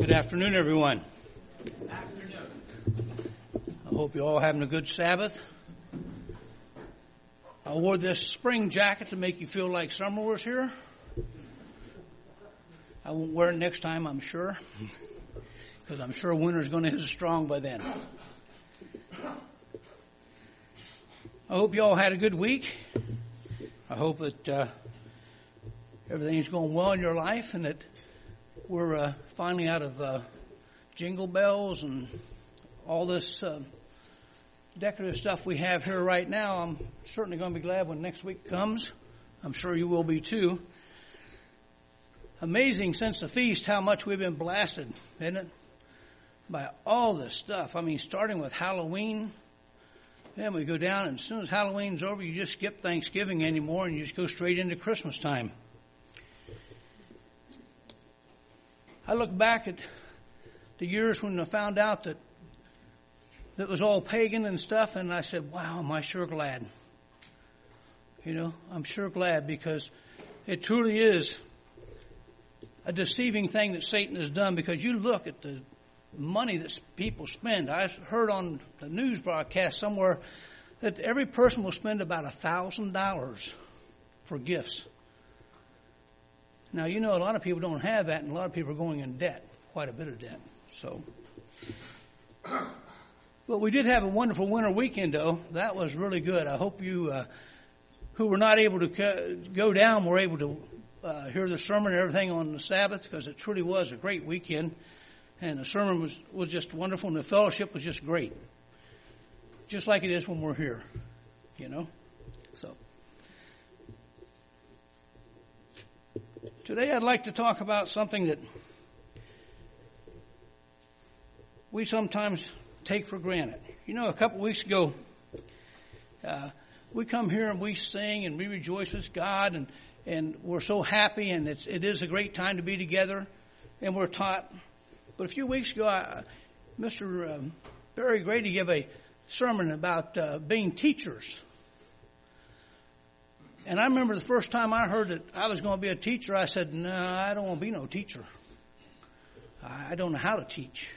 Good afternoon, everyone. I hope you're all having a good Sabbath. I wore this spring jacket to make you feel like summer was here. I won't wear it next time, I'm sure, because I'm sure winter's going to hit us strong by then. I hope you all had a good week. I hope that everything's going well in your life and that we're finally out of jingle bells and all this decorative stuff we have here right now. I'm certainly going to be glad when next week comes. I'm sure you will be too. Amazing since the feast how much we've been blasted, isn't it? By all this stuff. I mean, starting with Halloween, then we go down, and as soon as Halloween's over, you just skip Thanksgiving anymore, and you just go straight into Christmas time. I look back at the years when I found out that it was all pagan and stuff, and I said, wow, am I sure glad. You know, I'm sure glad, because it truly is a deceiving thing that Satan has done, because you look at the money that people spend. I heard on the news broadcast somewhere that every person will spend about $1,000 for gifts. Now, you know, a lot of people don't have that, and a lot of people are going in debt, quite a bit of debt. So, but we did have a wonderful winter weekend, though. That was really good. I hope you who were not able to go down were able to hear the sermon and everything on the Sabbath, because it truly was a great weekend. And the sermon was just wonderful, and the fellowship was just great. Just like it is when we're here, you know. So today I'd like to talk about something that we sometimes take for granted. You know, a couple weeks ago, we come here and we sing and we rejoice with God, and we're so happy, and it is a great time to be together, and we're taught. But a few weeks ago, Mr. Barry Grady gave a sermon about being teachers. And I remember the first time I heard that I was going to be a teacher, I said, no, I don't want to be no teacher. I don't know how to teach.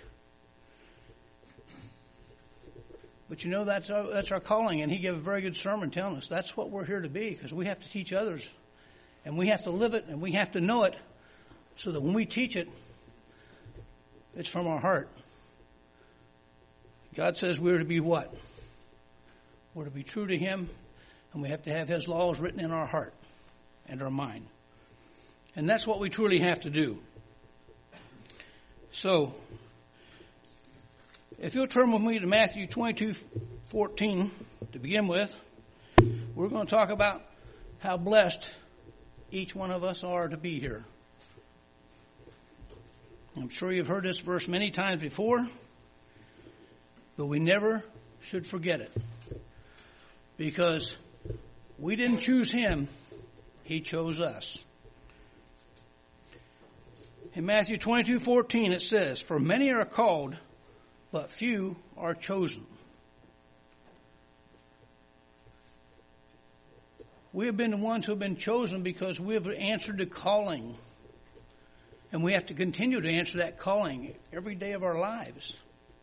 But you know, that's our calling. And he gave a very good sermon telling us that's what we're here to be, because we have to teach others. And we have to live it, and we have to know it, so that when we teach it, it's from our heart. God says we're to be what? We're to be true to Him, and we have to have His laws written in our heart and our mind. And that's what we truly have to do. So, if you'll turn with me to Matthew 22:14 to begin with, we're going to talk about how blessed each one of us are to be here. I'm sure you've heard this verse many times before, but we never should forget it, because we didn't choose Him, He chose us. In Matthew 22:14 it says, "For many are called, but few are chosen." We have been the ones who have been chosen because we have answered the calling. And we have to continue to answer that calling every day of our lives.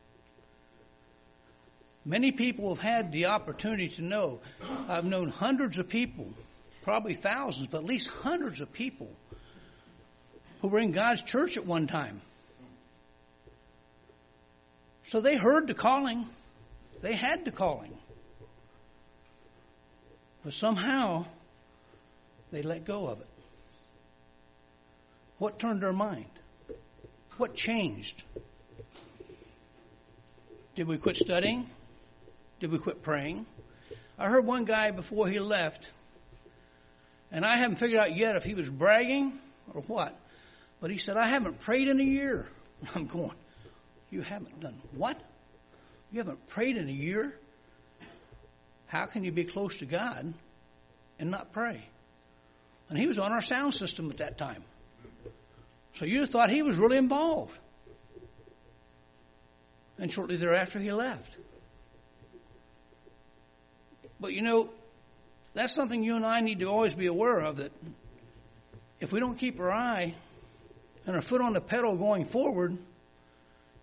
Many people have had the opportunity to know. I've known hundreds of people, probably thousands, but at least hundreds of people who were in God's church at one time. So they heard the calling. They had the calling. But somehow they let go of it. What turned their mind? What changed? Did we quit studying? Did we quit praying? I heard one guy before he left, and I haven't figured out yet if he was bragging or what, but he said, I haven't prayed in a year. I'm going, you haven't done what? You haven't prayed in a year? How can you be close to God and not pray? And he was on our sound system at that time. So you'd have thought he was really involved. And shortly thereafter he left. But you know, that's something you and I need to always be aware of, that if we don't keep our eye and our foot on the pedal going forward,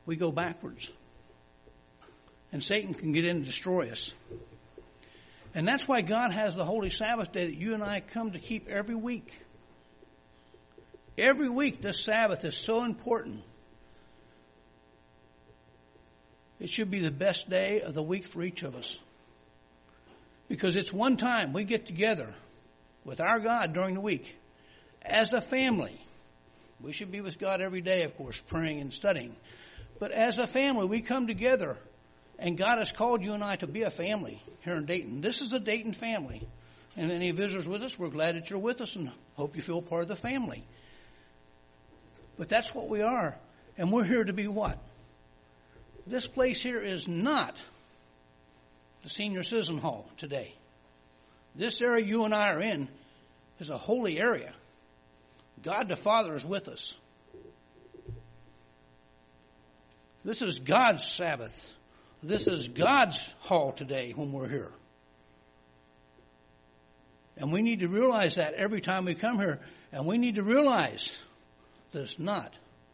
we go backwards. And Satan can get in and destroy us. And that's why God has the Holy Sabbath day that you and I come to keep every week. Every week this Sabbath is so important. It should be the best day of the week for each of us. Because it's one time we get together with our God during the week as a family. We should be with God every day, of course, praying and studying. But as a family, we come together, and God has called you and I to be a family here in Dayton. This is a Dayton family. And any visitors with us, we're glad that you're with us and hope you feel part of the family. But that's what we are. And we're here to be what? This place here is not the senior citizen hall today. This area you and I are in is a holy area. God the Father is with us. This is God's Sabbath. This is God's hall today when we're here. And we need to realize that every time we come here. And we need to realize that it's not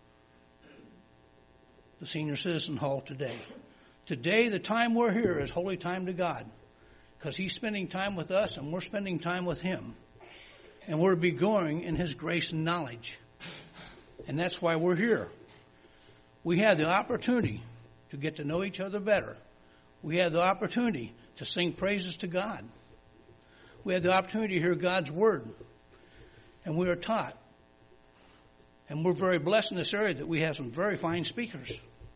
the senior citizen hall today. Today, the time we're here is holy time to God. Because He's spending time with us and we're spending time with Him. And we're be growing in His grace and knowledge. And that's why we're here. We have the opportunity to get to know each other better. We have the opportunity to sing praises to God. We have the opportunity to hear God's Word. And we are taught. And we're very blessed in this area that we have some very fine speakers.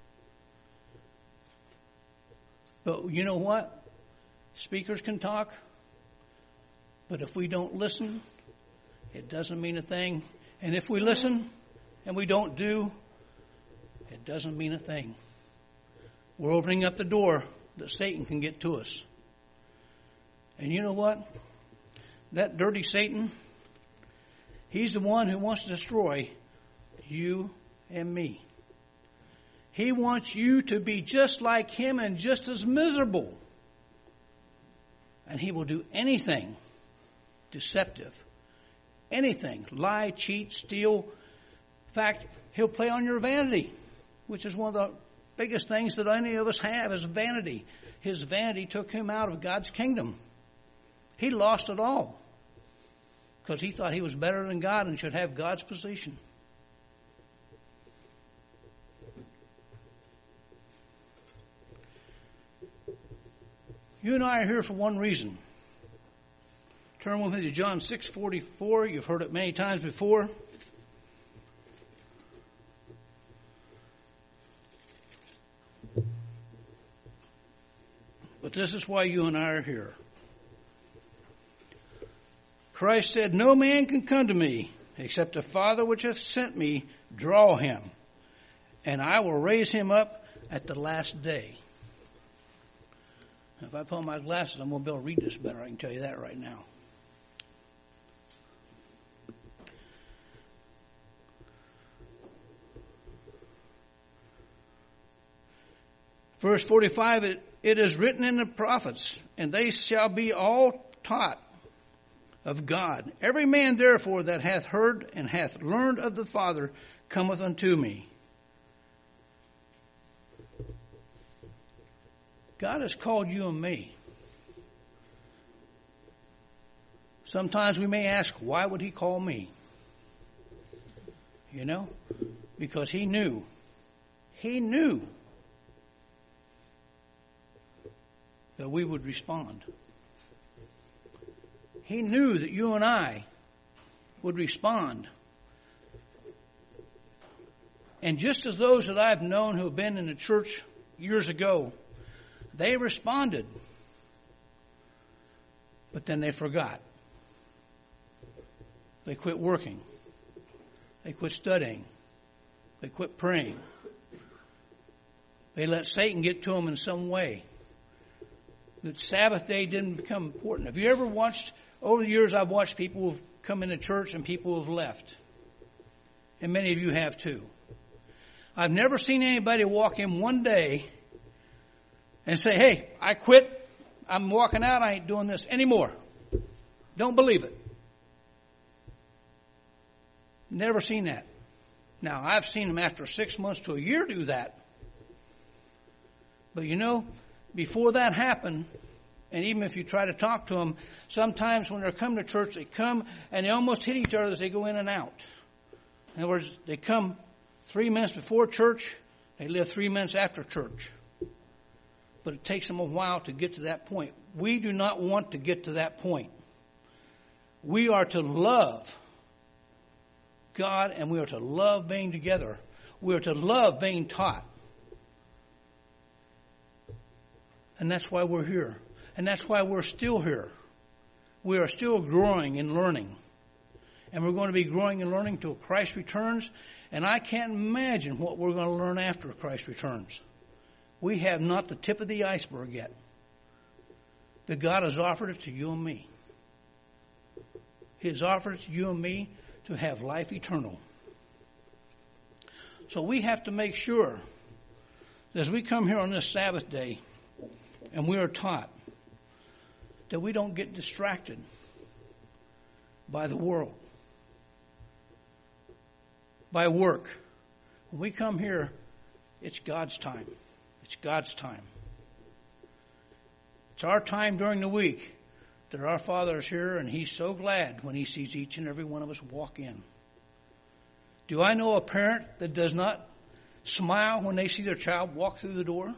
But you know what? Speakers can talk. But if we don't listen, it doesn't mean a thing. And if we listen and we don't do, it doesn't mean a thing. We're opening up the door that Satan can get to us. And you know what? That dirty Satan, he's the one who wants to destroy you and me. He wants you to be just like him and just as miserable. And he will do anything deceptive. Anything. Lie, cheat, steal. In fact, he'll play on your vanity, which is one of the biggest things that any of us have is vanity. His vanity took him out of God's kingdom. He lost it all because he thought he was better than God and should have God's position. You and I are here for one reason. Turn with me to John 6:44. You've heard it many times before. But this is why you and I are here. Christ said, "No man can come to me except the Father which hath sent me draw him, and I will raise him up at the last day." If I put on my glasses, I'm going to be able to read this better. I can tell you that right now. Verse 45, it is written in the prophets, and they shall be all taught of God. Every man therefore that hath heard and hath learned of the Father cometh unto me. God has called you and me. Sometimes we may ask, why would he call me? You know, because he knew. He knew that we would respond. He knew that you and I would respond. And just as those that I've known who have been in the church years ago, they responded. But then they forgot. They quit working. They quit studying. They quit praying. They let Satan get to them in some way. That Sabbath day didn't become important. Have you ever watched, over the years I've watched people who have come into church and people who have left. And many of you have too. I've never seen anybody walk in one day and say, "Hey, I quit. I'm walking out. I ain't doing this anymore." Don't believe it. Never seen that. Now, I've seen them after 6 months to a year do that. But before that happened, and even if you try to talk to them, sometimes when they're coming to church, they come and they almost hit each other as they go in and out. In other words, they come 3 minutes before church, they live 3 minutes after church. But it takes them a while to get to that point. We do not want to get to that point. We are to love God, and we are to love being together. We are to love being taught. And that's why we're here. And that's why we're still here. We are still growing and learning. And we're going to be growing and learning till Christ returns. And I can't imagine what we're going to learn after Christ returns. We have not the tip of the iceberg yet. But God has offered it to you and me. He has offered it to you and me to have life eternal. So we have to make sure that as we come here on this Sabbath day and we are taught, that we don't get distracted by the world, by work. When we come here, it's God's time. It's God's time. It's our time during the week that our Father is here, and He's so glad when He sees each and every one of us walk in. Do I know a parent that does not smile when they see their child walk through the door?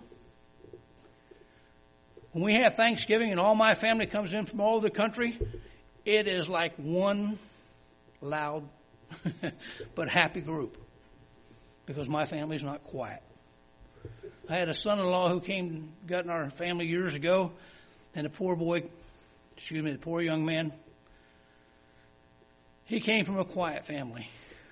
When we have Thanksgiving and all my family comes in from all over the country, it is like one loud but happy group, because my family's not quiet. I had a son-in-law who got in our family years ago, and the poor young man, he came from a quiet family.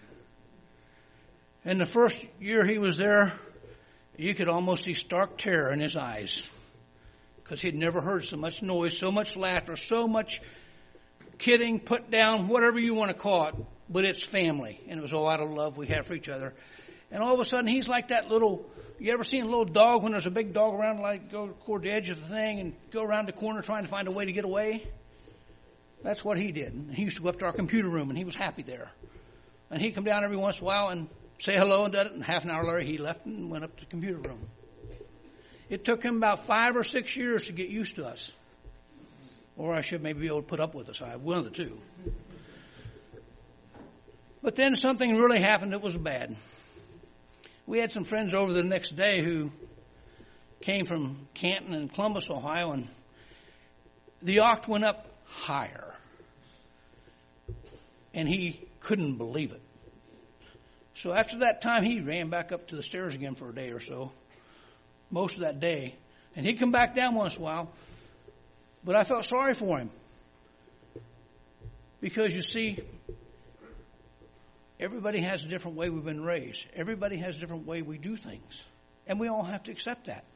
And the first year he was there, you could almost see stark terror in his eyes, because he'd never heard so much noise, so much laughter, so much kidding, put down, whatever you want to call it, but it's family. And it was all out of love we had for each other. And all of a sudden, he's like that little, you ever seen a little dog when there's a big dog around, like go toward the edge of the thing and go around the corner trying to find a way to get away? That's what he did. And he used to go up to our computer room, and he was happy there. And he'd come down every once in a while and say hello and did it, and half an hour later he left and went up to the computer room. It took him about 5 or 6 years to get used to us. Or I should maybe be able to put up with us. One of the two. But then something really happened that was bad. We had some friends over the next day who came from Canton and Columbus, Ohio, and the oct went up higher. And he couldn't believe it. So after that time, he ran back up to the stairs again for a day or so, most of that day. And he'd come back down once in a while, but I felt sorry for him. Because you see, everybody has a different way we've been raised. Everybody has a different way we do things. And we all have to accept that.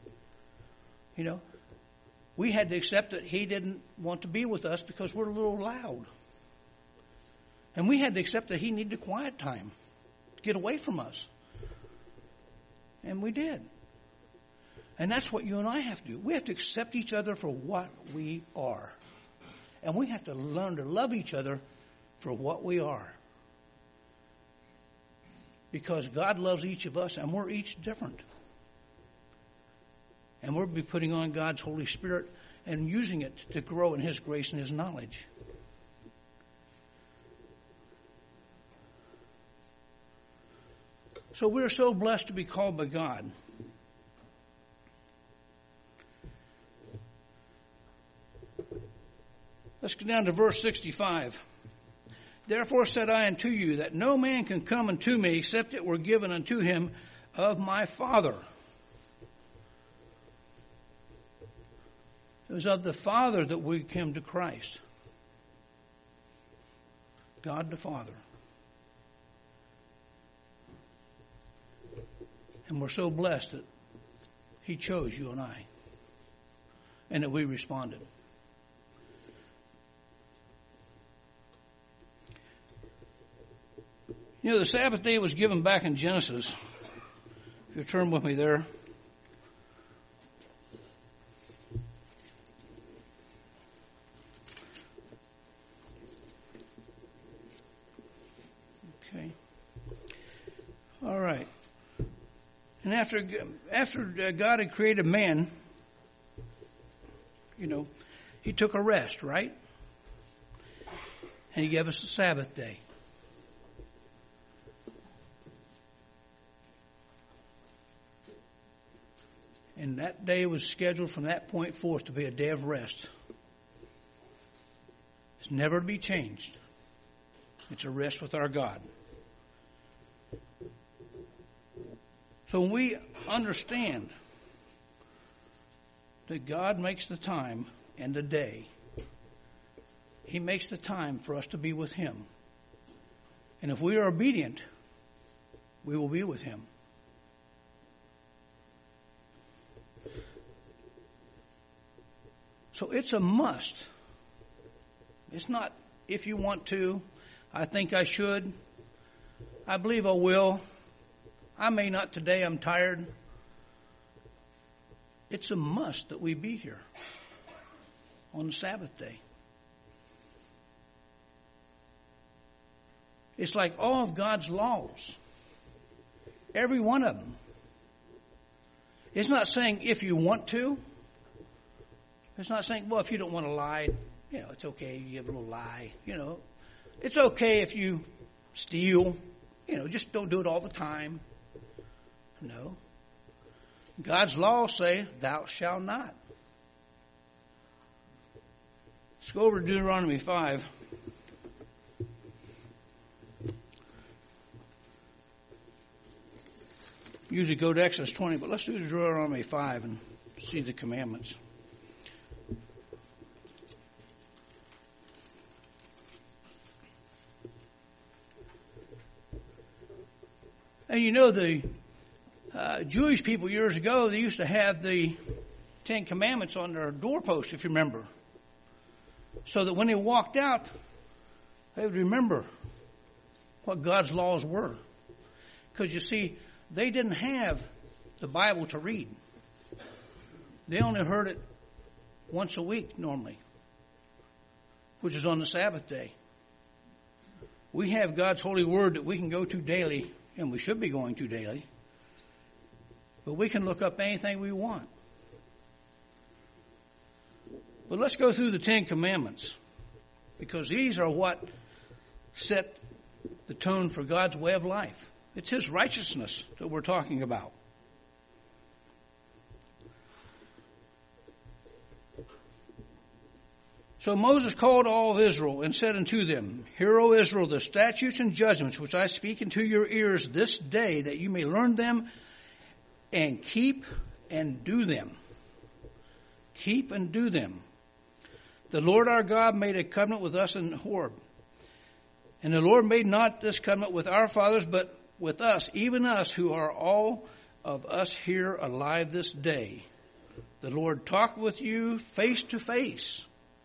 We had to accept that he didn't want to be with us because we're a little loud. And we had to accept that he needed quiet time to get away from us. And we did. And that's what you and I have to do. We have to accept each other for what we are. And we have to learn to love each other for what we are. Because God loves each of us, and we're each different. And we'll be putting on God's Holy Spirit and using it to grow in His grace and His knowledge. So we're so blessed to be called by God. Let's go down to verse 65. Therefore said I unto you that no man can come unto me except it were given unto him of my Father. It was of the Father that we came to Christ. God the Father. And we're so blessed that He chose you and I. And that we responded. The Sabbath day was given back in Genesis. If you turn with me there. Okay. All right. And after God had created man, he took a rest, right? And he gave us a Sabbath day. And that day was scheduled from that point forth to be a day of rest. It's never to be changed. It's a rest with our God. So when we understand that God makes the time and the day, He makes the time for us to be with Him. And if we are obedient, we will be with Him. So it's a must. It's not if you want to, I think I should, I believe I will, I may not today, I'm tired. It's a must that we be here on the Sabbath day. It's like all of God's laws. Every one of them. It's not saying if you want to. It's not saying, well, if you don't want to lie, it's okay. You give a little lie. It's okay if you steal. Just don't do it all the time. No. God's laws say, thou shalt not. Let's go over to Deuteronomy 5. Usually go to Exodus 20, but let's do Deuteronomy 5 and see the commandments. And the Jewish people years ago, they used to have the Ten Commandments on their doorpost, if you remember. So that when they walked out, they would remember what God's laws were. Because you see, they didn't have the Bible to read. They only heard it once a week normally, which is on the Sabbath day. We have God's holy word that we can go to daily, and we should be going to daily. But we can look up anything we want. But let's go through the Ten Commandments, because these are what set the tone for God's way of life. It's His righteousness that we're talking about. So Moses called all of Israel and said unto them, Hear, O Israel, the statutes and judgments which I speak into your ears this day, that you may learn them and keep and do them. Keep and do them. The Lord our God made a covenant with us in Horeb. And the Lord made not this covenant with our fathers, but with us, even us who are all of us here alive this day. The Lord talked with you face to face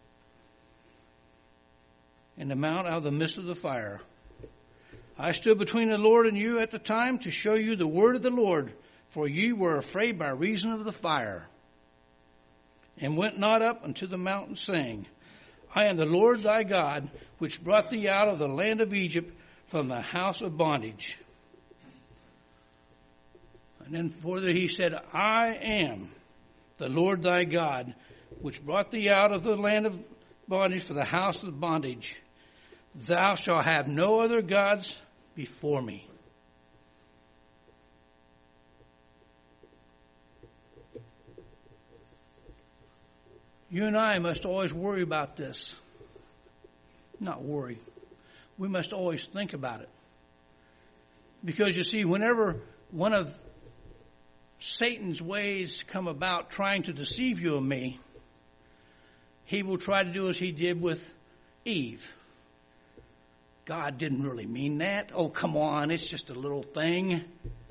in the mount out of the midst of the fire. I stood between the Lord and you at the time to show you the word of the Lord, for ye were afraid by reason of the fire, and went not up unto the mountain, saying, I am the Lord thy God, which brought thee out of the land of Egypt from the house of bondage. And then further he said, I am the Lord thy God, which brought thee out of the land of bondage for the house of bondage. Thou shalt have no other gods before me. You and I must always worry about this. Not worry. We must always think about it. Because you see, whenever one of Satan's ways come about trying to deceive you and me, he will try to do as he did with Eve. God didn't really mean that. Oh, come on, it's just a little thing.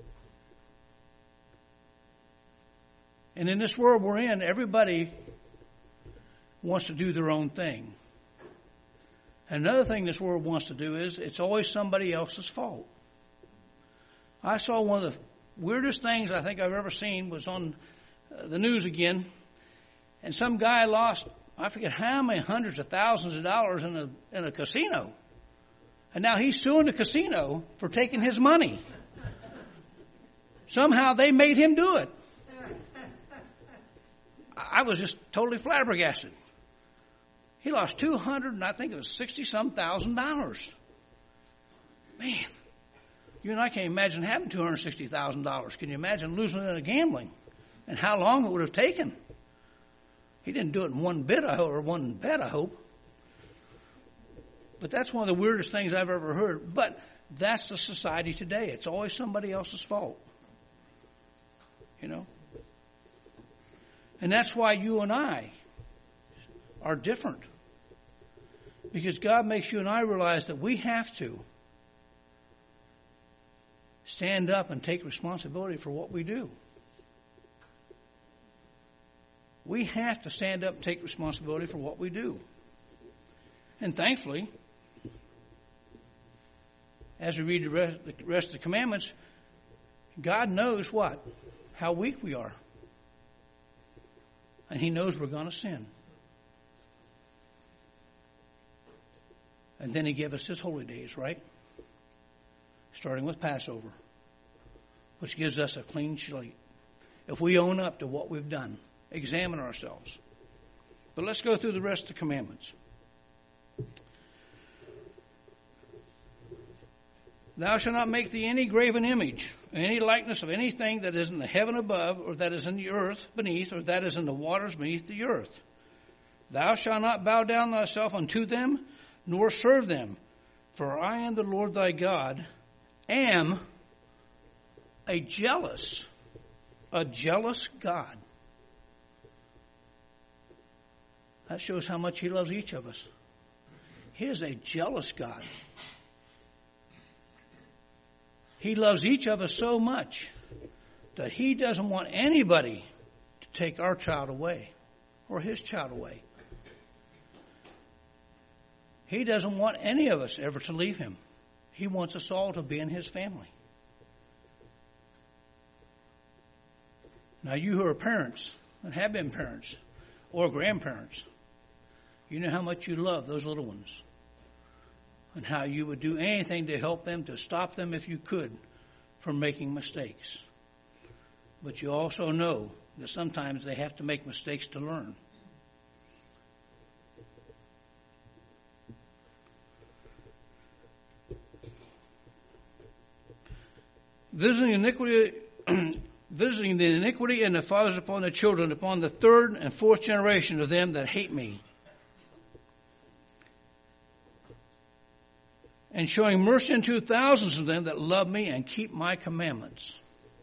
And in this world we're in, everybody wants to do their own thing. Another thing this world wants to do is it's always somebody else's fault. I saw one of the weirdest things I think I've ever seen was on the news again. And some guy lost, I forget how many hundreds of thousands of dollars in a casino. And now he's suing the casino for taking his money. Somehow they made him do it. I was just totally flabbergasted. He lost $200, and I think it was $60-some thousand. Man, you and I can't imagine having $260,000. Can you imagine losing it in gambling? And how long it would have taken? He didn't do it in one bet, I hope. But that's one of the weirdest things I've ever heard. But that's the society today. It's always somebody else's fault. You know? And that's why you and I are different. Because God makes you and I realize that we have to stand up and take responsibility for what we do. We have to stand up and take responsibility for what we do. And thankfully, as we read the rest of the commandments, God knows what? How weak we are. And He knows we're going to sin. And then He gave us His holy days, right? Starting with Passover, which gives us a clean slate. If we own up to what we've done, examine ourselves. But let's go through the rest of the commandments. Thou shalt not make thee any graven image, any likeness of anything that is in the heaven above, or that is in the earth beneath, or that is in the waters beneath the earth. Thou shalt not bow down thyself unto them, nor serve them. For I am the Lord thy God, am a jealous God. That shows how much He loves each of us. He is a jealous God. He loves each of us so much that He doesn't want anybody to take our child away or His child away. He doesn't want any of us ever to leave Him. He wants us all to be in His family. Now, you who are parents and have been parents or grandparents, you know how much you love those little ones and how you would do anything to help them, to stop them if you could from making mistakes. But you also know that sometimes they have to make mistakes to learn. Visiting the iniquity and the fathers upon the children, upon the third and fourth generation of them that hate me. And showing mercy unto thousands of them that love me and keep my commandments.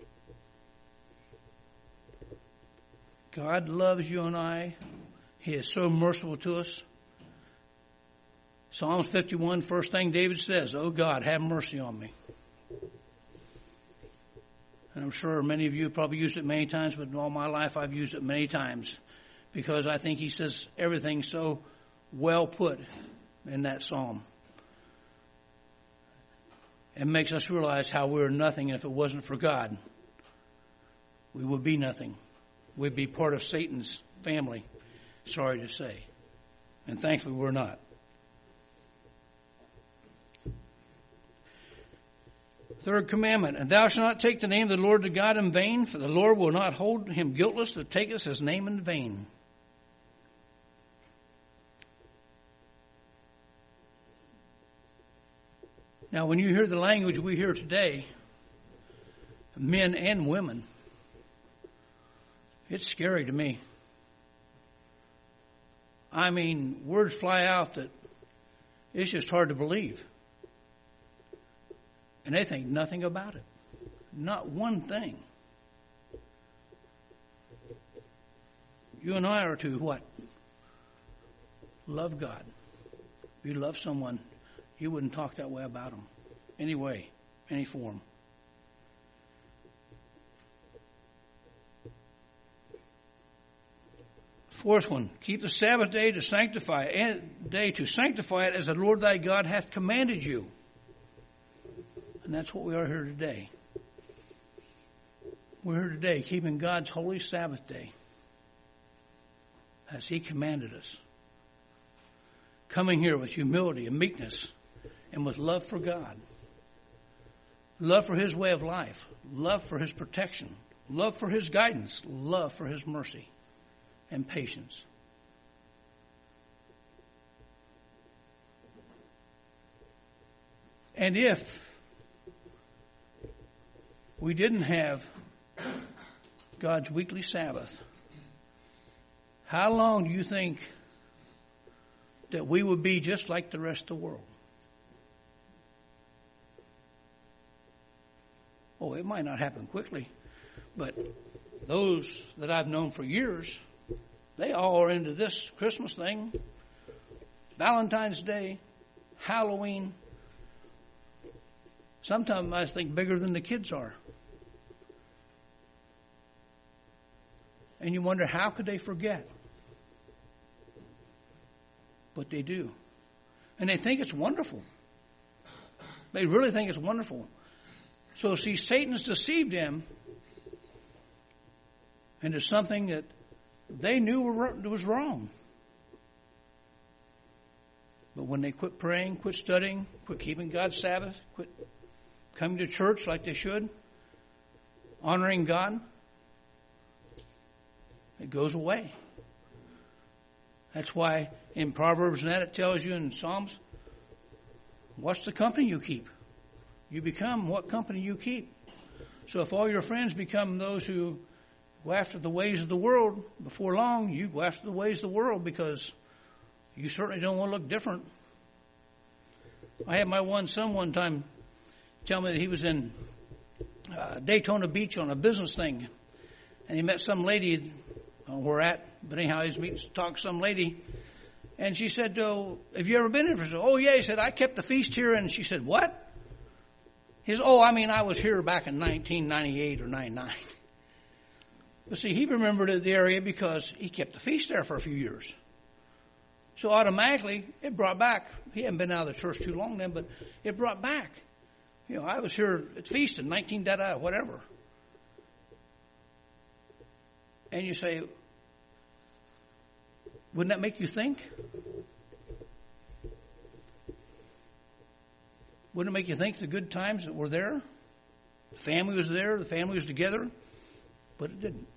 God loves you and I. He is so merciful to us. Psalms 51, first thing David says, "Oh God, have mercy on me." And I'm sure many of you have probably used it many times, but in all my life I've used it many times because I think he says everything so well put in that psalm. It makes us realize how we're nothing, and if it wasn't for God, we would be nothing. We'd be part of Satan's family, sorry to say. And thankfully we're not. Third commandment, and thou shalt not take the name of the Lord thy God in vain, for the Lord will not hold him guiltless that taketh his name in vain. Now, when you hear the language we hear today, men and women, it's scary to me. I mean, words fly out that it's just hard to believe. And they think nothing about it. Not one thing. You and I are to what? Love God. If you love someone, you wouldn't talk that way about them. Any way, any form. Fourth one, keep the Sabbath day to sanctify it as the Lord thy God hath commanded you. And that's what we are here today. We're here today keeping God's holy Sabbath day as He commanded us. Coming here with humility and meekness and with love for God. love for His way of life, love for His protection, love for His guidance, love for His mercy and patience. And if we didn't have God's weekly Sabbath, how long do you think that we would be just like the rest of the world? Oh, it might not happen quickly, but those that I've known for years, they all are into this Christmas thing, Valentine's Day, Halloween. Sometimes I think bigger than the kids are. And you wonder, how could they forget? But they do. And they think it's wonderful. They really think it's wonderful. So see, Satan's deceived them into something that they knew was wrong. But when they quit praying, quit studying, quit keeping God's Sabbath, quit coming to church like they should, honoring God, it goes away. That's why in Proverbs and that it tells you in Psalms, what's the company you keep? You become what company you keep. So if all your friends become those who go after the ways of the world, before long you go after the ways of the world, because you certainly don't want to look different. I had my one son one time tell me that he was in Daytona Beach on a business thing, and he met some lady where at, but anyhow, he was meeting to talk to some lady, and she said, "Oh, have you ever been here?" He said, "Oh yeah." He said, "I kept the feast here," and she said, "What?" He said, "Oh, I was here back in 1998 or 99. But see, he remembered the area because he kept the feast there for a few years. So automatically, it brought back, he hadn't been out of the church too long then, but it brought back, I was here at the feast in 19 whatever. And you say, wouldn't that make you think? Wouldn't it make you think the good times that were there? The family was there, the family was together, but it didn't.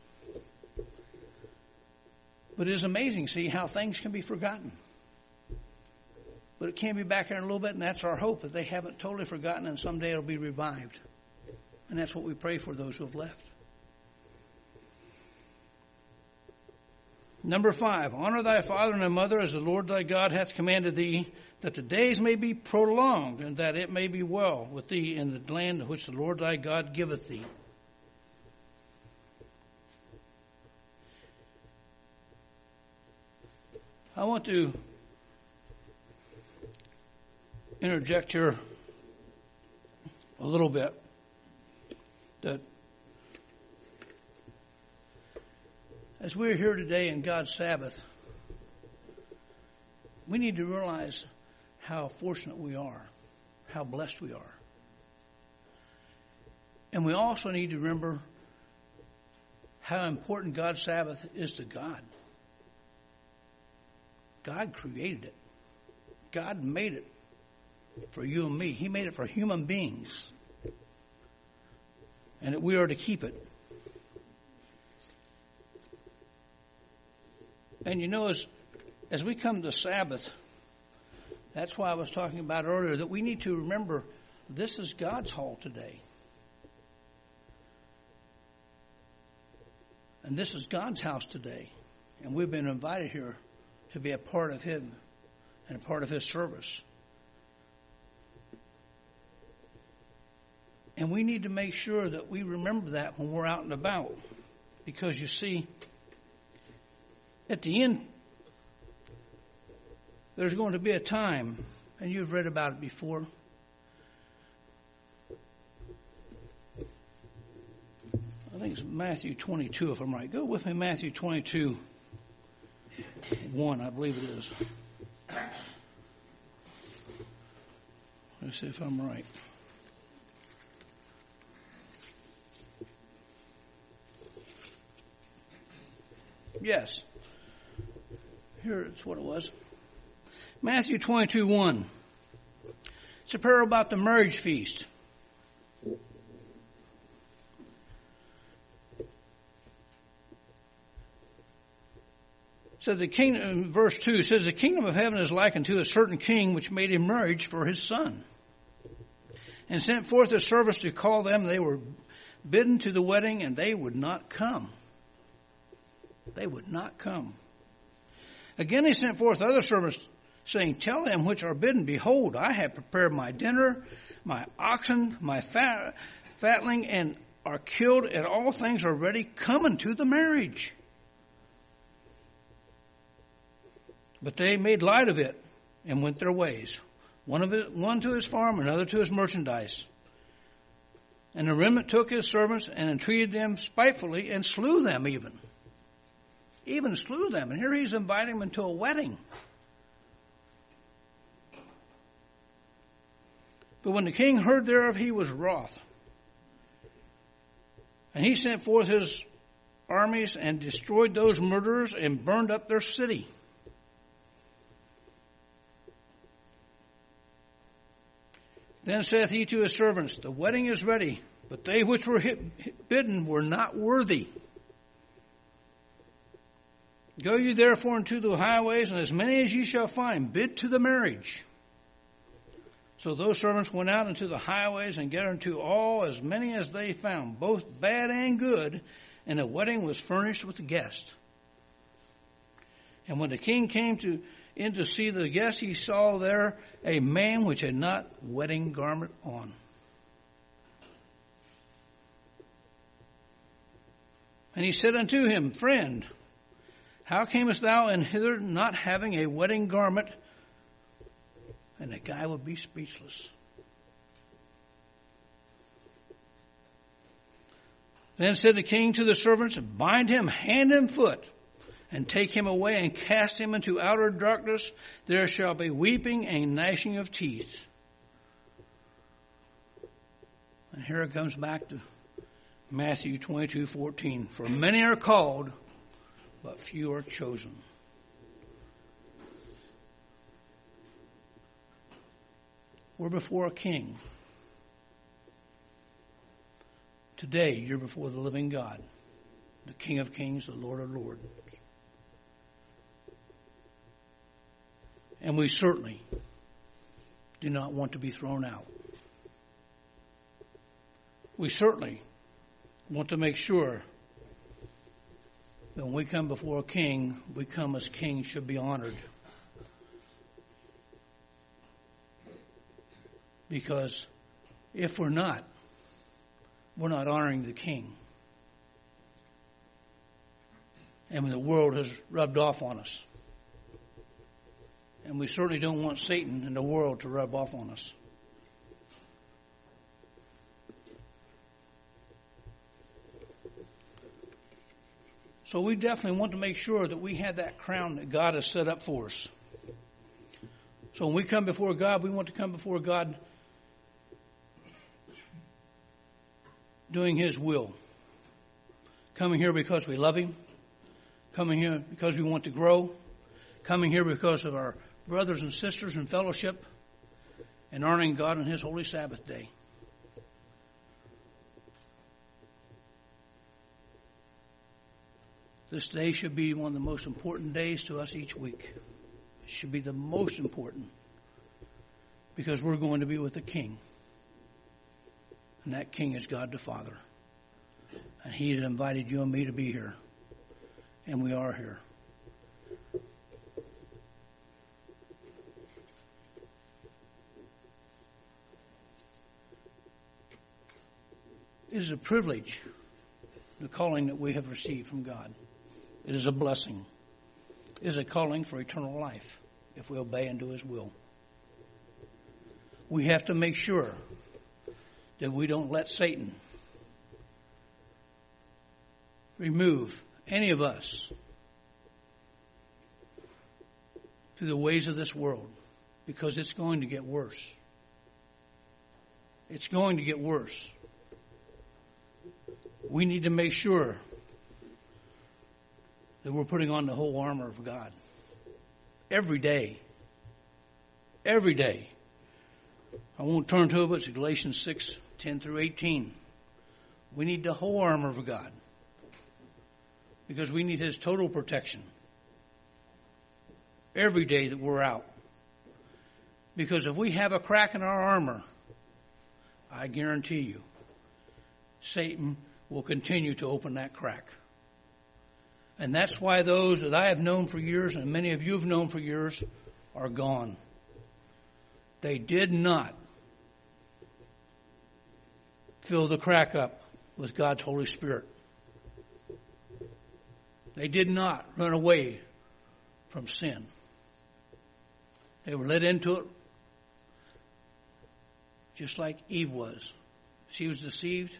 But it is amazing, see, how things can be forgotten. But it can be back here in a little bit, and that's our hope, that they haven't totally forgotten, and someday it'll be revived. And that's what we pray for those who have left. Number 5, honor thy father and thy mother as the Lord thy God hath commanded thee, that the days may be prolonged, and that it may be well with thee in the land which the Lord thy God giveth thee. I want to interject here a little bit that as we're here today in God's Sabbath, we need to realize how fortunate we are, how blessed we are. And we also need to remember how important God's Sabbath is to God. God created it. God made it for you and me. He made it for human beings. And that we are to keep it. And as we come to Sabbath, that's why I was talking about earlier, that we need to remember this is God's hall today. And this is God's house today. And we've been invited here to be a part of Him and a part of His service. And we need to make sure that we remember that when we're out and about. Because you see, at the end, there's going to be a time, and you've read about it before, I think it's Matthew 22, if I'm right. Go with me, Matthew 22. 1, I believe it is. Let's see if I'm right. Yes. Here it's what it was. Matthew 22:1. It's a parable about the marriage feast. So the kingdom, verse 2 says, the kingdom of heaven is like unto a certain king which made a marriage for his son, and sent forth his servants to call them. They were bidden to the wedding, and they would not come. They would not come. Again he sent forth other servants, saying, tell them which are bidden, behold, I have prepared my dinner, my oxen, my fatling, and are killed, and all things are ready. Come unto the marriage. But they made light of it and went their ways, one to his farm, another to his merchandise. And the remnant took his servants and entreated them spitefully and slew them even. Even slew them. And here he's inviting them to a wedding. But when the king heard thereof, he was wroth. And he sent forth his armies and destroyed those murderers and burned up their city. Then saith he to his servants, the wedding is ready, but they which were bidden were not worthy. Go ye therefore into the highways, and as many as ye shall find, bid to the marriage. So those servants went out into the highways and gathered unto all as many as they found, both bad and good, and the wedding was furnished with the guests. And when the king came in to see the guests, he saw there a man which had not wedding garment on. And he said unto him, friend, how camest thou in hither not having a wedding garment? And the guy would be speechless. Then said the king to the servants, bind him hand and foot, and take him away and cast him into outer darkness. There shall be weeping and gnashing of teeth. And here it comes back to Matthew 22:14. For many are called, but few are chosen. We're before a king. Today, you're before the living God, the King of Kings, the Lord of Lords. And we certainly do not want to be thrown out. We certainly want to make sure that when we come before a king, we come as kings should be honored. Because if we're not honoring the king. And the world has rubbed off on us. And we certainly don't want Satan and the world to rub off on us. So we definitely want to make sure that we have that crown that God has set up for us. So when we come before God, we want to come before God doing His will. Coming here because we love Him. Coming here because we want to grow. Coming here because of our brothers and sisters in fellowship. And honoring God on His holy Sabbath day. This day should be one of the most important days to us each week. It should be the most important. Because we're going to be with the King. And that King is God the Father. And He has invited you and me to be here. And we are here. It is a privilege, the calling that we have received from God. It is a blessing. It is a calling for eternal life if we obey and do His will. We have to make sure that we don't let Satan remove any of us through the ways of this world, because it's going to get worse. It's going to get worse. We need to make sure that we're putting on the whole armor of God. Every day. Every day. I won't turn to it, but it's Galatians 6:10 through 18. We need the whole armor of God. Because we need His total protection. every day that we're out. Because if we have a crack in our armor, I guarantee you, Satan will continue to open that crack. And that's why those that I have known for years, and many of you have known for years, are gone. They did not fill the crack up with God's Holy Spirit. They did not run away from sin. They were led into it just like Eve was. She was deceived.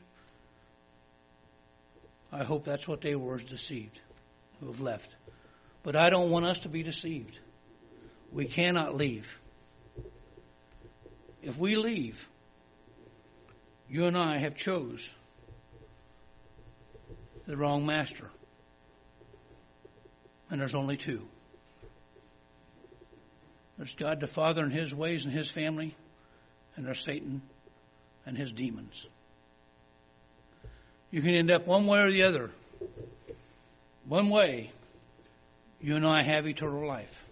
I hope that's what they were, deceived, who have left. But I don't want us to be deceived. We cannot leave. If we leave, you and I have chose the wrong master. And there's only two. There's God the Father and His ways and His family, and there's Satan and his demons. You can end up one way or the other. One way, you and I have eternal life.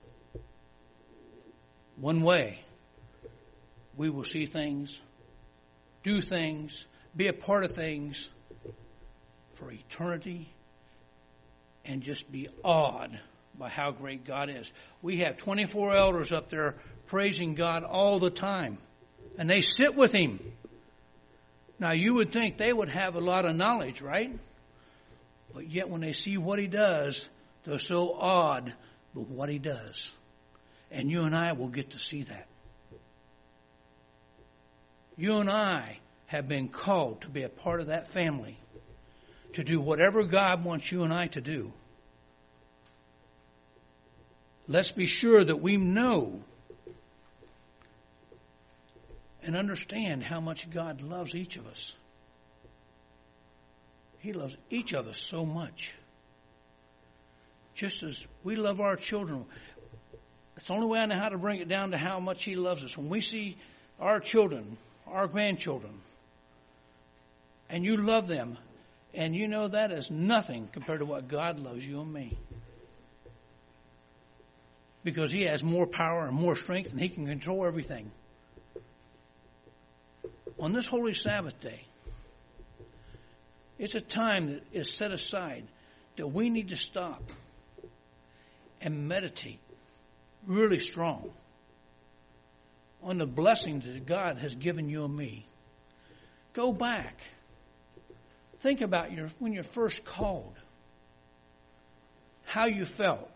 One way, we will see things, do things, be a part of things for eternity, and just be awed by how great God is. We have 24 elders up there praising God all the time, and they sit with Him. Now, you would think they would have a lot of knowledge, right? But yet when they see what He does, they're so awed by what He does. And you and I will get to see that. You and I have been called to be a part of that family, to do whatever God wants you and I to do. Let's be sure that we know and understand how much God loves each of us. He loves each of us so much. Just as we love our children. It's the only way I know how to bring it down to how much He loves us. When we see our children, our grandchildren, and you love them, and you know that is nothing compared to what God loves you and me. Because He has more power and more strength, and He can control everything. On this holy Sabbath day, it's a time that is set aside that we need to stop and meditate really strong on the blessings that God has given you and me. Go back. Think about when you're first called, how you felt.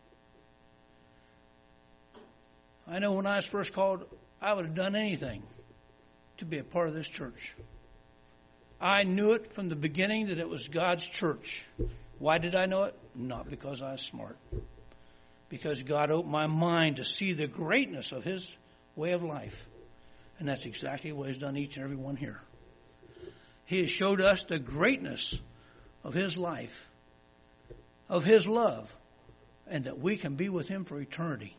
I know when I was first called, I would have done anything to be a part of this church. I knew it from the beginning that it was God's church. Why did I know it? Not because I was smart. Because God opened my mind to see the greatness of His way of life. And that's exactly what He's done each and every one here. He has showed us the greatness of His life, of His love, and that we can be with Him for eternity.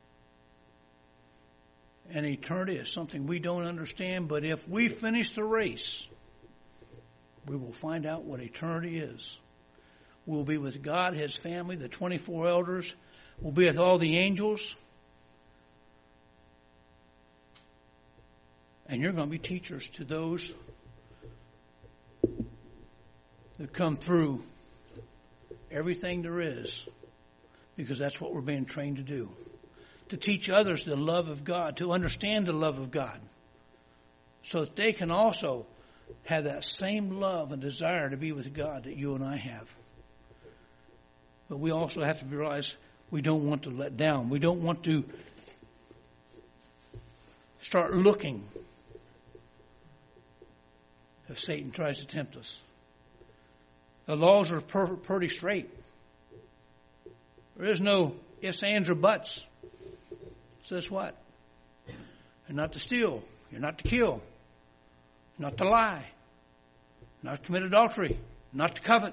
And eternity is something we don't understand, but if we finish the race, we will find out what eternity is. We'll be with God, His family, the 24 elders. We'll be with all the angels. And you're going to be teachers to those that come through everything there is, because that's what we're being trained to do. To teach others the love of God, to understand the love of God, so that they can also have that same love and desire to be with God that you and I have. But we also have to realize we don't want to let down. We don't want to start looking if Satan tries to tempt us. The laws are pretty straight. There is no ifs, ands, or buts. It says what? You're not to steal. You're not to kill. Not to lie. Not to commit adultery. Not to covet.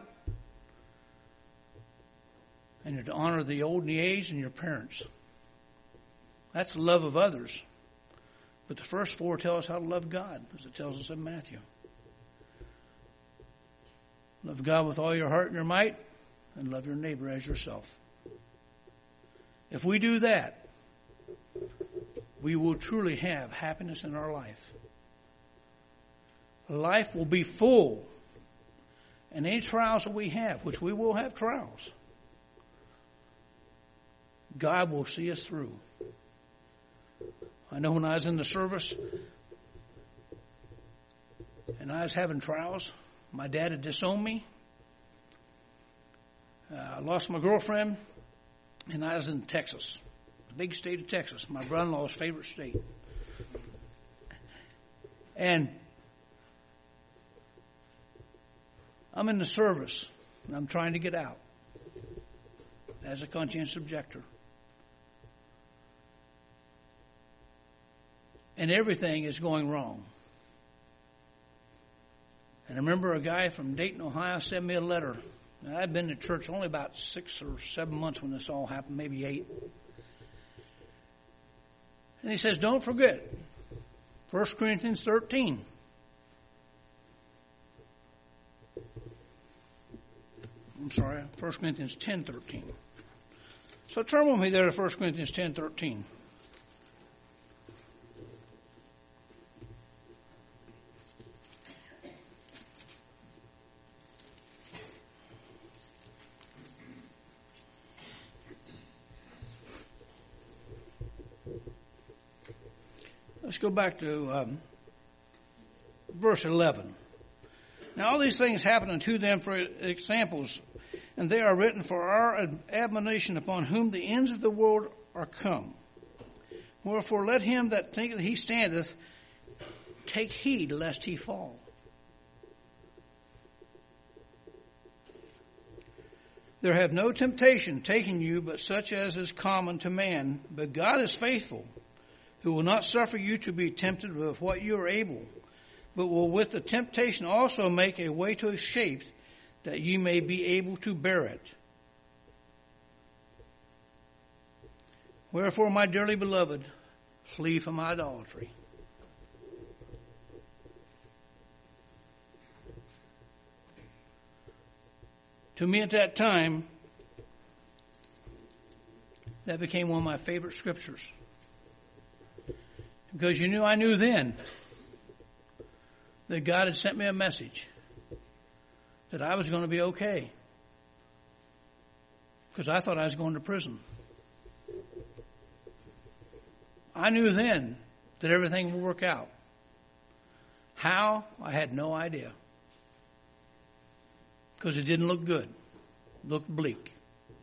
And you're to honor the old and the aged and your parents. That's the love of others. But the first four tell us how to love God, as it tells us in Matthew. Love God with all your heart and your might, and love your neighbor as yourself. If we do that, we will truly have happiness in our life. Life will be full. And any trials that we have, which we will have trials, God will see us through. I know when I was in the service and I was having trials, my dad had disowned me. I lost my girlfriend, and I was in Texas, the big state of Texas, my brother-in-law's favorite state. And I'm in the service, and I'm trying to get out as a conscientious objector. And everything is going wrong. And I remember a guy from Dayton, Ohio, sent me a letter. Now, I'd been to church only about 6 or 7 months when this all happened, maybe 8. And he says, don't forget, 1 Corinthians 13. I'm sorry, 1 Corinthians 10:13. So turn with me there to 1 Corinthians 10:13. Let's go back to verse 11. Now all these things happen unto them for examples, and they are written for our admonition, upon whom the ends of the world are come. Wherefore let him that thinketh he standeth take heed lest he fall. There have no temptation taken you but such as is common to man, but God is faithful, who will not suffer you to be tempted with what you are able, but will with the temptation also make a way to escape, that you may be able to bear it. Wherefore, my dearly beloved, flee from idolatry. To me at that time, that became one of my favorite scriptures. Because I knew then that God had sent me a message that I was going to be okay. Because I thought I was going to prison. I knew then that everything would work out. How? I had no idea. Because it didn't look good. It looked bleak.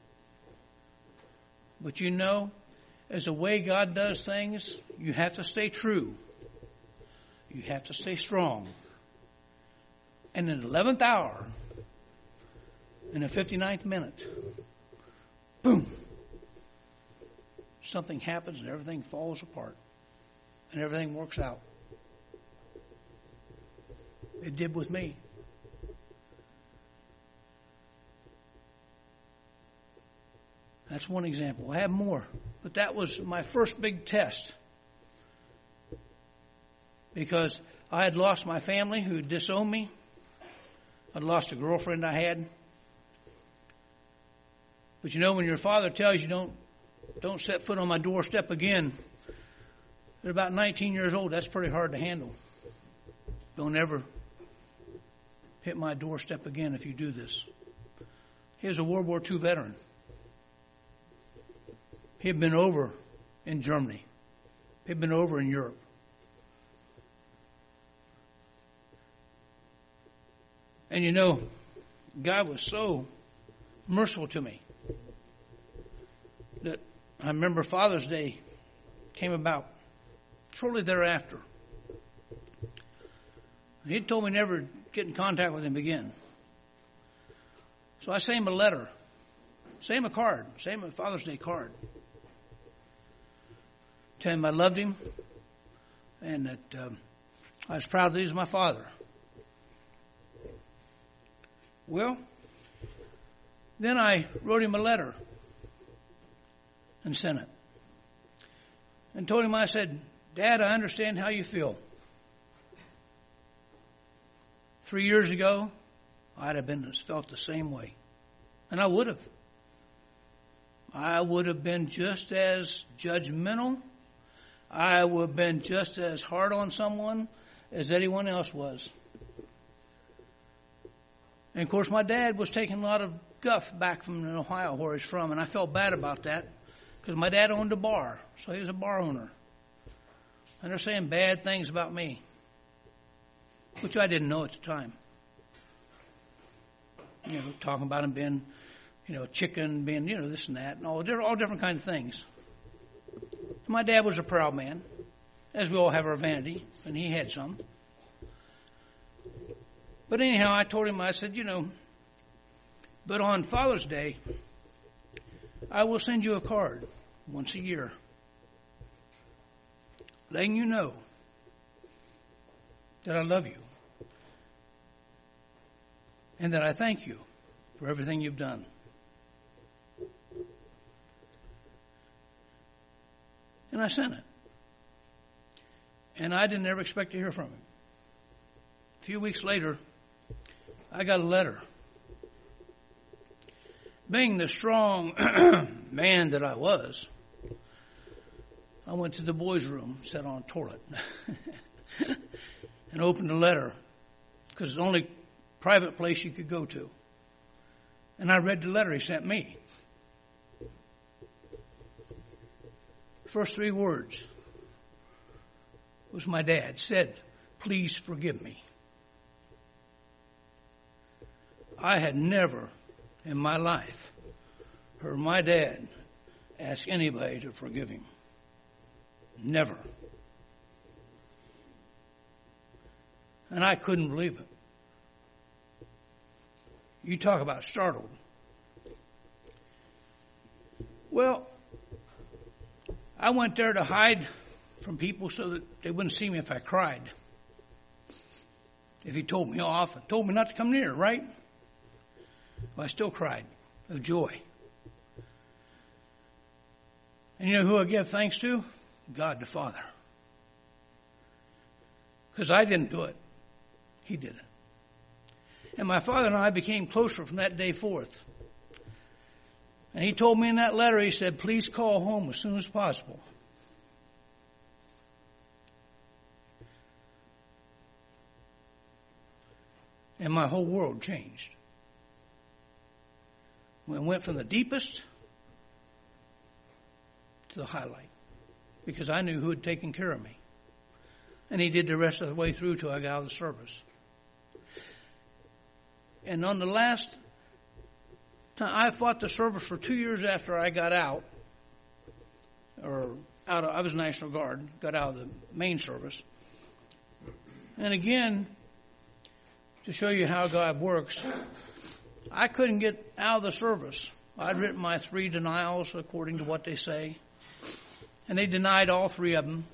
But as the way God does things, you have to stay true. You have to stay strong. And in the 11th hour, in the 59th minute, boom, something happens and everything falls apart. And everything works out. It did with me. That's one example. I have more. But that was my first big test. Because I had lost my family who disowned me. I'd lost a girlfriend I had. But when your father tells you don't set foot on my doorstep again, at about 19 years old, that's pretty hard to handle. Don't ever hit my doorstep again if you do this. He was a World War II veteran. He had been over in Germany. He had been over in Europe. And God was so merciful to me that I remember Father's Day came about shortly thereafter. He told me never to get in contact with him again. So I sent him a letter, sent him a card, sent him a Father's Day card. Tell him I loved him and that I was proud that he was my father. Well, then I wrote him a letter and sent it. And told him, I said, Dad, I understand how you feel. 3 years ago, I'd have felt the same way. And I would have. I would have been just as judgmental. I would have been just as hard on someone as anyone else was. And of course, my dad was taking a lot of guff back from Ohio, where he's from, and I felt bad about that because my dad owned a bar, so he was a bar owner. And they're saying bad things about me, which I didn't know at the time. Talking about him being, chicken, being, this and that, and all different kinds of things. My dad was a proud man, as we all have our vanity, and he had some. But anyhow, I told him, I said, but on Father's Day, I will send you a card once a year, letting you know that I love you and that I thank you for everything you've done. And I sent it. And I didn't ever expect to hear from him. A few weeks later, I got a letter. Being the strong man that I was, I went to the boys' room, sat on a toilet, and opened the letter, because it's the only private place you could go to. And I read the letter he sent me. First 3 words was my dad said, "Please forgive me." I had never in my life heard my dad ask anybody to forgive him. Never. And I couldn't believe it. You talk about startled. Well, I went there to hide from people so that they wouldn't see me if I cried. If he told me off and told me not to come near, right? Well, I still cried of joy. And you know who I give thanks to? God the Father. Because I didn't do it. He did it. And my father and I became closer from that day forth. And he told me in that letter, he said, "Please call home as soon as possible." And my whole world changed. We went from the deepest to the highlight, because I knew who had taken care of me. And he did the rest of the way through till I got out of the service. And on the last time, I fought the service for 2 years after I got out, I was National Guard, got out of the main service. And again, to show you how God works, I couldn't get out of the service. I'd written my 3 denials according to what they say, and they denied all 3 of them.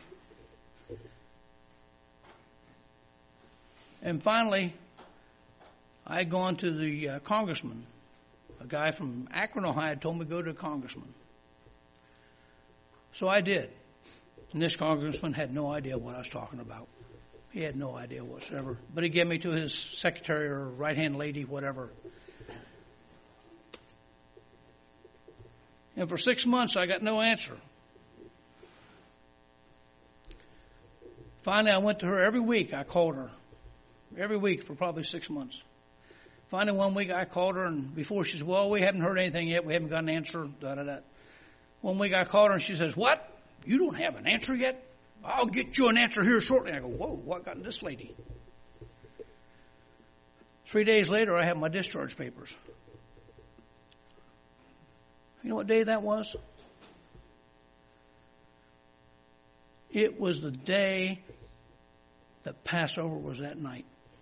And finally, I had gone to the congressman. A guy from Akron, Ohio, told me to go to a congressman. So I did. And this congressman had no idea what I was talking about. He had no idea whatsoever. But he gave me to his secretary or right-hand lady, whatever. And for 6 months, I got no answer. Finally, I went to her every week. I called her. Every week for probably 6 months. Finally, one week I called her, and before she said, "Well, we haven't heard anything yet. We haven't got an answer." One week I called her, and she says, "What? You don't have an answer yet? I'll get you an answer here shortly." I go, "Whoa, what got in this lady?" 3 days later, I have my discharge papers. You know what day that was? It was the day that Passover was that night.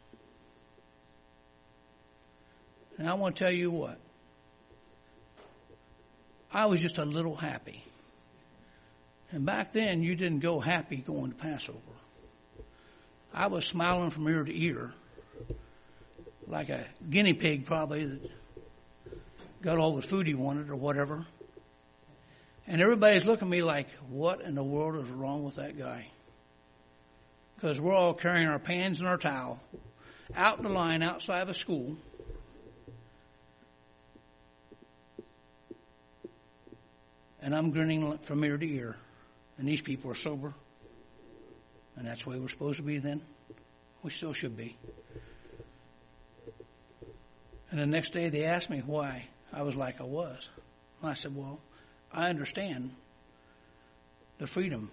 And I want to tell you what. I was just a little happy. And back then, you didn't go happy going to Passover. I was smiling from ear to ear, like a guinea pig probably that got all the food he wanted or whatever. And everybody's looking at me like, what in the world is wrong with that guy? Because we're all carrying our pans and our towel out in the line outside of a school. And I'm grinning from ear to ear. And these people are sober. And that's the way we're supposed to be then. We still should be. And the next day they asked me why I was like I was. And I said, well, I understand the freedom.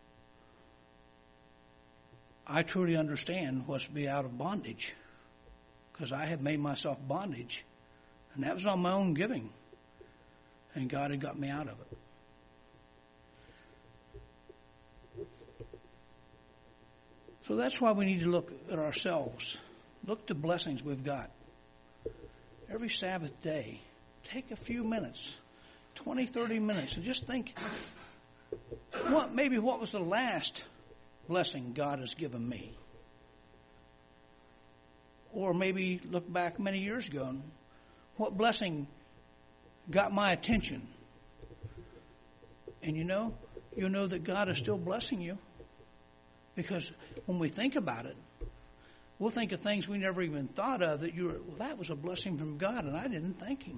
I truly understand what's to be out of bondage. Because I have made myself bondage. And that was on my own giving. And God had got me out of it. So that's why we need to look at ourselves. Look at the blessings we've got. Every Sabbath day, take a few minutes, 20, 30 minutes, and just think, what was the last blessing God has given me? Or maybe look back many years ago and what blessing got my attention? And you'll know that God is still blessing you. Because when we think about it, we'll think of things we never even thought of that was a blessing from God and I didn't thank Him.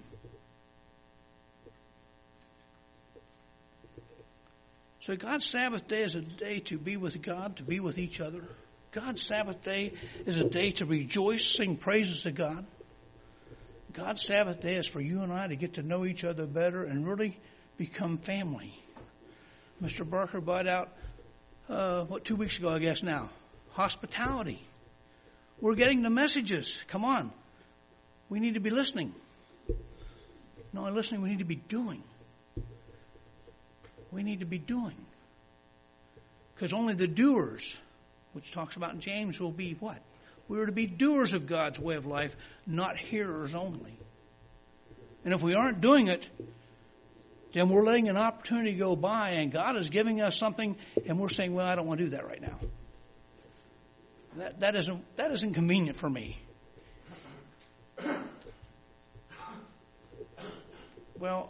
So God's Sabbath day is a day to be with God, to be with each other. God's Sabbath day is a day to rejoice, sing praises to God. God's Sabbath day is for you and I to get to know each other better and really become family. Mr. Barker brought out 2 weeks ago, I guess now. Hospitality. We're getting the messages. Come on. We need to be listening. Not only listening, we need to be doing. We need to be doing. Because only the doers, which talks about in James, will be what? We're to be doers of God's way of life, not hearers only. And if we aren't doing it, then we're letting an opportunity go by and God is giving us something and we're saying, well, I don't want to do that right now. That isn't convenient for me. Well,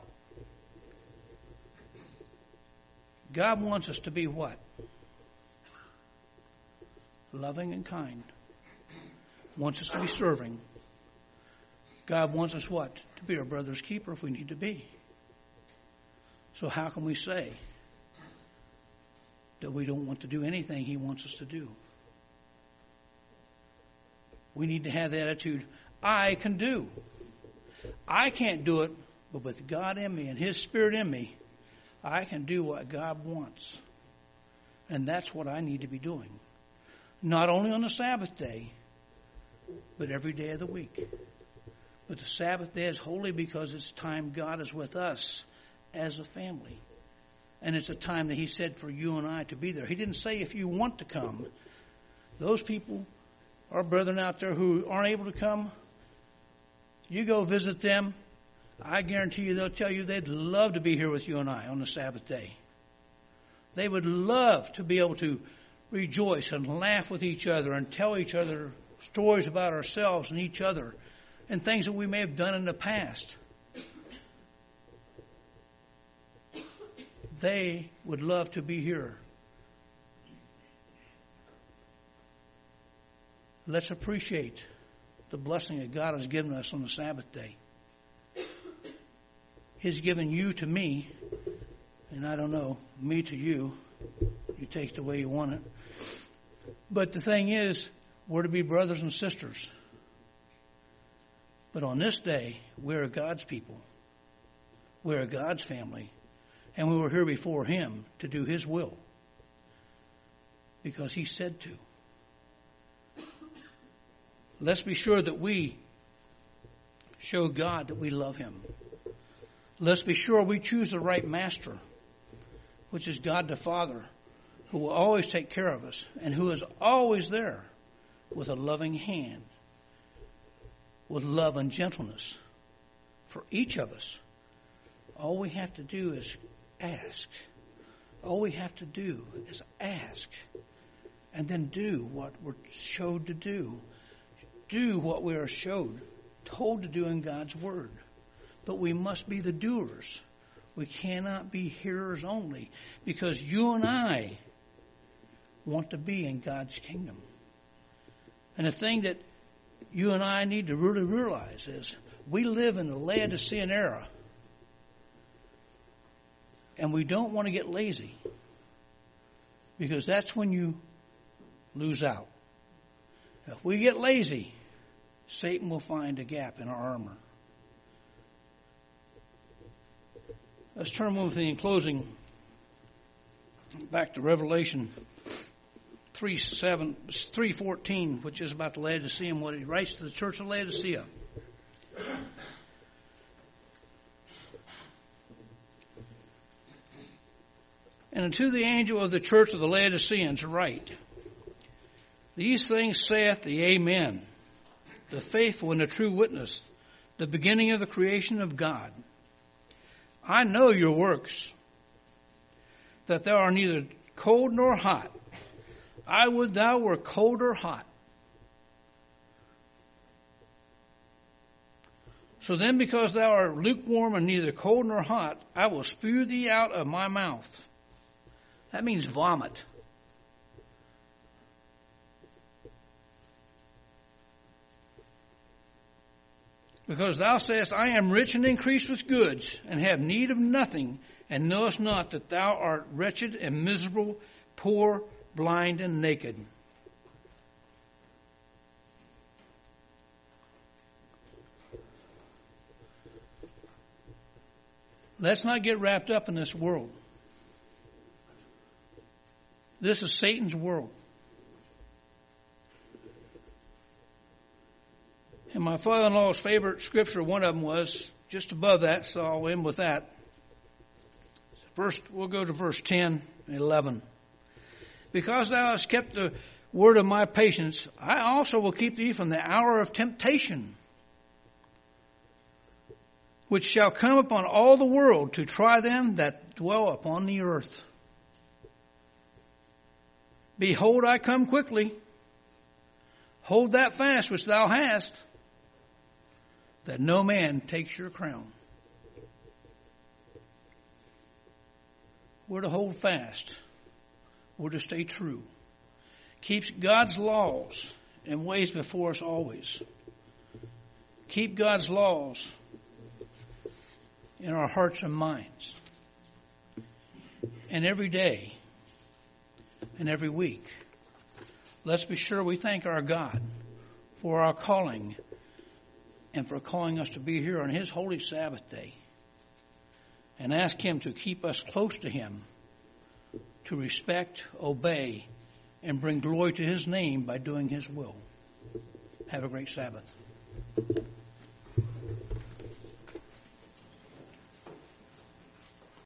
God wants us to be what? Loving and kind. Wants us to be serving. God wants us what? To be our brother's keeper if we need to be. So how can we say that we don't want to do anything He wants us to do? We need to have the attitude, I can do. I can't do it, but with God in me and His Spirit in me, I can do what God wants. And that's what I need to be doing. Not only on the Sabbath day, but every day of the week. But the Sabbath day is holy because it's time God is with us as a family. And it's a time that He said for you and I to be there. He didn't say if you want to come. Those people, our brethren out there who aren't able to come, you go visit them. I guarantee you they'll tell you they'd love to be here with you and I on the Sabbath day. They would love to be able to rejoice and laugh with each other and tell each other stories about ourselves and each other and things that we may have done in the past. They would love to be here. Let's appreciate the blessing that God has given us on the Sabbath day. He's given you to me, and I don't know, me to you. You take it the way you want it. But the thing is, we're to be brothers and sisters. But on this day, we're God's people. We're God's family. And we were here before Him to do His will. Because He said to. Let's be sure that we show God that we love Him. Let's be sure we choose the right master, which is God the Father, who will always take care of us and who is always there with a loving hand, with love and gentleness for each of us. All we have to do is ask. All we have to do is ask and then do what we're showed to do. Do what we are told to do in God's Word. But we must be the doers. We cannot be hearers only, because you and I want to be in God's kingdom. And the thing that you and I need to really realize is we live in the Laodicean era. And we don't want to get lazy, because that's when you lose out. If we get lazy, Satan will find a gap in our armor. Let's turn one thing in closing back to Revelation 3:14, which is about the Laodicean, what he writes to the church of Laodicea. And unto the angel of the church of the Laodiceans write, these things saith the Amen, the faithful and the true witness, the beginning of the creation of God. I know your works, that thou art neither cold nor hot. I would thou were cold or hot. So then, because thou art lukewarm and neither cold nor hot, I will spew thee out of my mouth. That means vomit. Because thou sayest, I am rich and increased with goods, and have need of nothing, and knowest not that thou art wretched and miserable, poor, blind, and naked. Let's not get wrapped up in this world. This is Satan's world. And my father-in-law's favorite scripture, one of them was just above that, so I'll end with that. First, we'll go to verse 10 and 11. Because thou hast kept the word of my patience, I also will keep thee from the hour of temptation, which shall come upon all the world to try them that dwell upon the earth. Behold, I come quickly. Hold that fast which thou hast, that no man takes your crown. We're to hold fast. We're to stay true. Keep God's laws and ways before us always. Keep God's laws in our hearts and minds. And every day and every week, let's be sure we thank our God for our calling and for calling us to be here on His holy Sabbath day, and ask Him to keep us close to Him, to respect, obey, and bring glory to His name by doing His will. Have a great Sabbath.